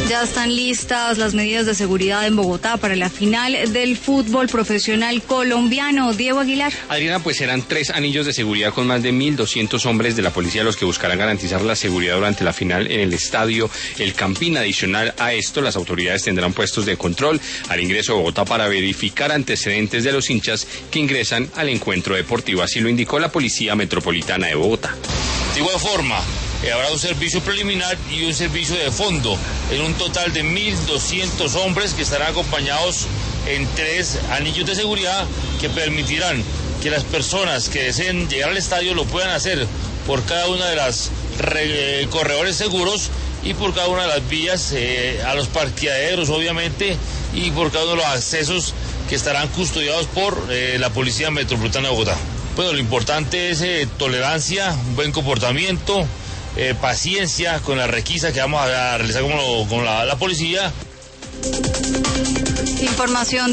Ya están listas las medidas de seguridad en Bogotá para la final del fútbol profesional colombiano. Diego Aguilar. Adriana, pues serán 3 anillos de seguridad con más de 1.200 hombres de la policía los que buscarán garantizar la seguridad durante la final en el estadio El Campín. Adicional a esto, las autoridades tendrán puestos de control al ingreso a Bogotá para verificar antecedentes de los hinchas que ingresan al encuentro deportivo. Así lo indicó la Policía Metropolitana de Bogotá. De igual forma, habrá un servicio preliminar y un servicio de fondo, en un total de 1.200 hombres que estarán acompañados en 3 anillos de seguridad que permitirán que las personas que deseen llegar al estadio lo puedan hacer por cada una de las corredores seguros y por cada una de las vías, a los parqueaderos obviamente, y por cada uno de los accesos que estarán custodiados por la Policía Metropolitana de Bogotá. Bueno, lo importante es tolerancia, un buen comportamiento, paciencia con la requisa que vamos a realizar con la policía. Información